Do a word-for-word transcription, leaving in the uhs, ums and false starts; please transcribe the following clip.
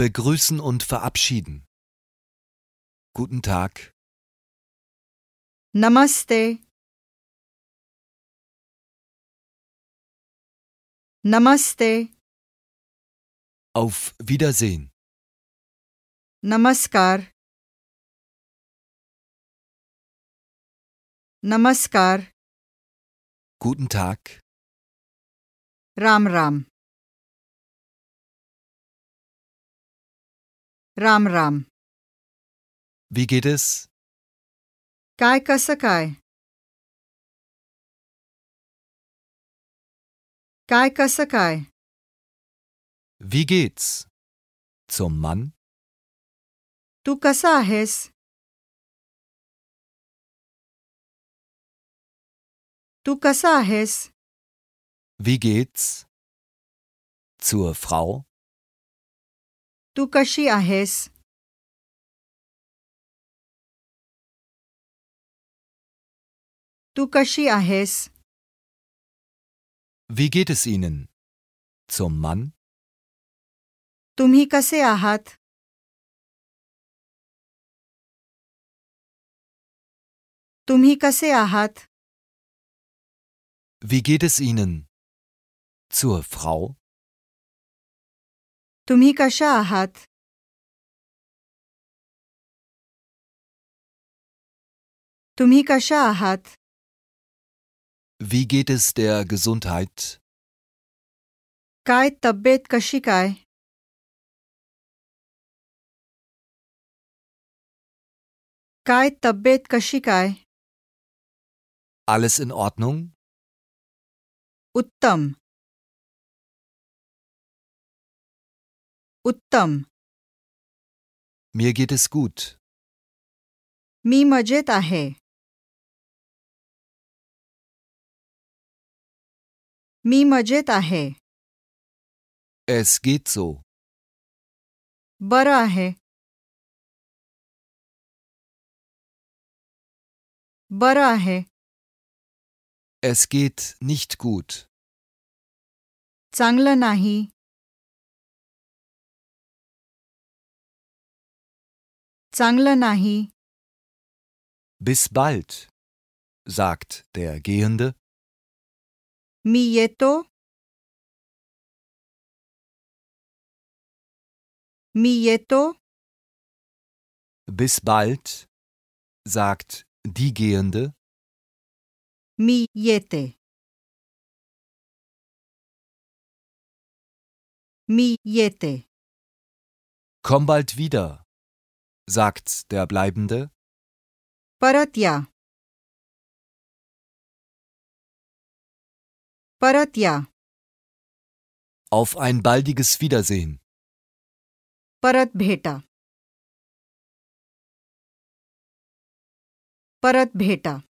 Begrüßen und verabschieden. Guten Tag. Namaste. Namaste. Auf Wiedersehen. Namaskar. Namaskar. Guten Tag. Ram Ram. Ram Ram. Wie geht es? काय कसं काय? काय कसं काय? Wie geht's? Zum Mann? तू कसा आहेस? तू कसा आहेस? Wie geht's? Zur Frau? तू कशी आहेस? तू कशी आहेस? Wie geht es Ihnen? Zum Mann? तुम्ही कसे आहात? तुम्ही कसे आहात? Wie geht es Ihnen? Zur Frau? तुम्ही कशा आहात? तुम्ही कशा आहात? Wie geht es der Gesundheit? काय तब्येत कशी काय? काय तब्येत कशी काय? Alles in Ordnung? उत्तम. उत्तम. Mir geht es gut. मी मजेत आहे. मी मजेत आहे. Es geht so. बरं आहे. बरं आहे. Es geht nicht gut. चांगलं नाही. चांगलं नाही. Bis bald, sagt der Gehende. मी येतो. मी येतो. Bis bald, sagt die Gehende. मी येते. मी येते. Komm bald wieder, sagt der Bleibende. परत या. परत या. Auf ein baldiges Wiedersehen. परत भेटा. परत भेटा.